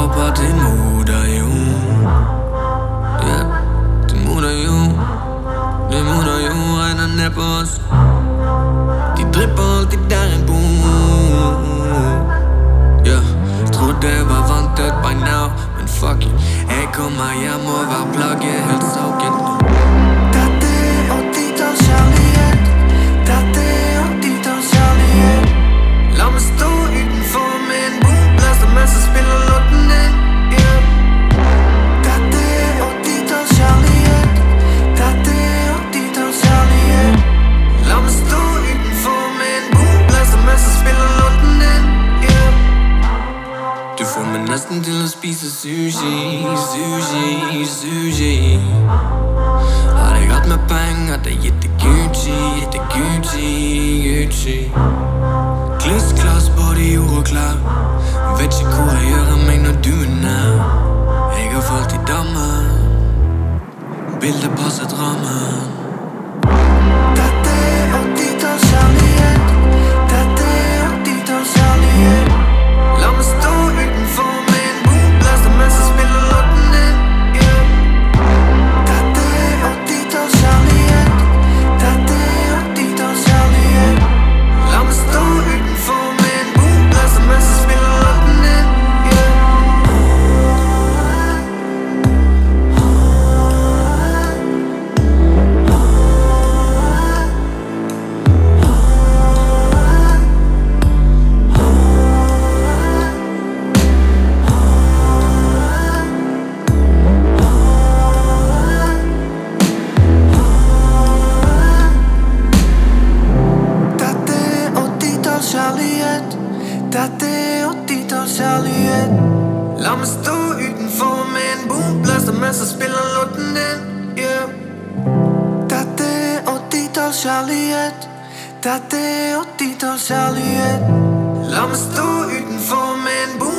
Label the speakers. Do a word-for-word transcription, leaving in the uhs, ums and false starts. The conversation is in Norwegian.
Speaker 1: håper det moder jo. Ja, det moder jo. Det moder jo, regner ned på oss. De dripper alltid der en bor. Ja, trodde jeg var vant til by now, men fuck it. Jeg kommer hjem og hver plagge helt soaket nå.
Speaker 2: Dette er åttitallets kjærlighet. Dette er åttitallets kjærlighet.
Speaker 1: La meg stå utenfor med en bomblaster mens jeg spiller låten din. Yeah.
Speaker 2: Dette er åttitallets kjærlighet. Dette er åttitallets kjærlighet.
Speaker 1: La meg stå utenfor med en bomblaster mens jeg spiller låten din. Yeah. Du får meg nesten til å spise sushi, sushi, sushi. Hadde jeg hatt med penger, hadde jeg gitt deg Gucci, gitt deg Gucci, Gucci. Kliss, klass, både jord og klær. Vet ikke hvor jeg gjør av meg når du er nær. Jeg har falt i dammen. Bildet passet rammen.
Speaker 2: Dette er åttitallets kjærlighet. Dette er åttitallets kjærlighet.
Speaker 1: La meg stå utenfor med en bomblaster mens jeg spiller låten din. Yeah.
Speaker 2: Dette er åttitallets kjærlighet. Dette er åttitallets kjærlighet.
Speaker 1: La meg stå utenfor med en bomblaster mens jeg spiller låten din. Yeah.
Speaker 2: Kjærlighet. Dette er åttitallets kjærlighet.
Speaker 1: La meg stå utenfor med en bomblaster mens jeg spiller låten din. Yeah.
Speaker 2: Dette er åttitallets kjærlighet. Dette er åttitallets kjærlighet.
Speaker 1: La meg stå utenfor med en bomblaster